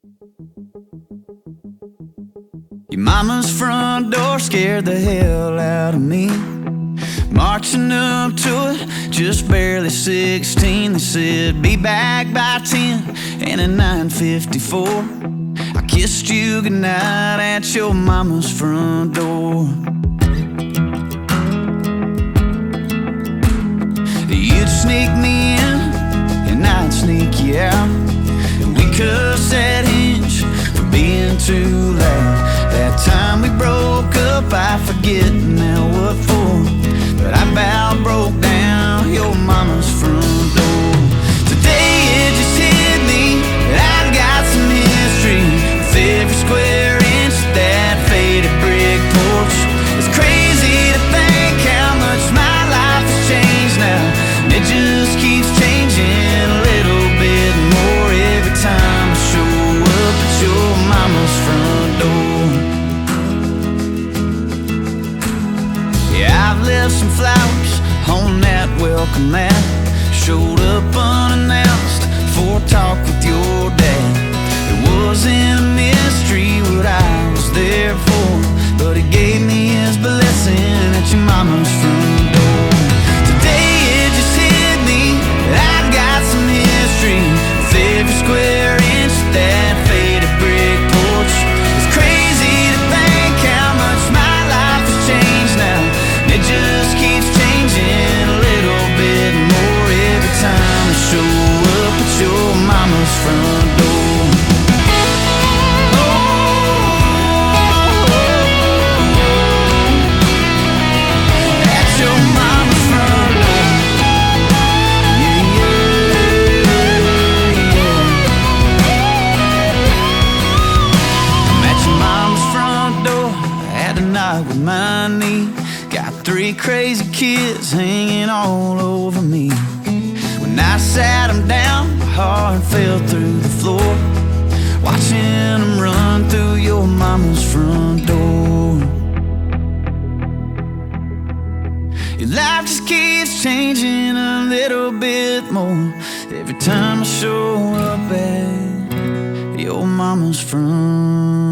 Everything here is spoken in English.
Your mama's front door scared the hell out of me. Marching up to it, just barely 16. They said, be back by 10, and at 9:54 I kissed you goodnight at your mama's front door. You'd sneak me in, and I'd sneak you out, and we cussed at Hinge for being too loud. That time we broke up, I forget now what for, but I about broke down your mama's front door. Today it just hit me that I've got some history with every square inch of that faded brick porch. It's crazy to think how much my life has changed now, and it just keeps changing a little bit more every time I show up at your mama's front door. Yeah, I've left some flowers on that welcome mat, showed up unannounced for a talk with your dad. It wasn't a mystery what I was there for, but he gave me his blessing at your mama's front door. Today it just hit me that I've got some history with every square inch of that faded brick porch. It's crazy to think how much my life has changed now, and it just keeps changing a little bit more every time I show up at your mama's front door. At your mama's front door. Yeah, yeah, yeah. I'm at your mama's front door. I had a night with my knee. Got 3 crazy kids hanging all over me. When I sat them down, my heart fell through the floor, watching them run through your mama's front door. Your life just keeps changing a little bit more every time I show up at your mama's front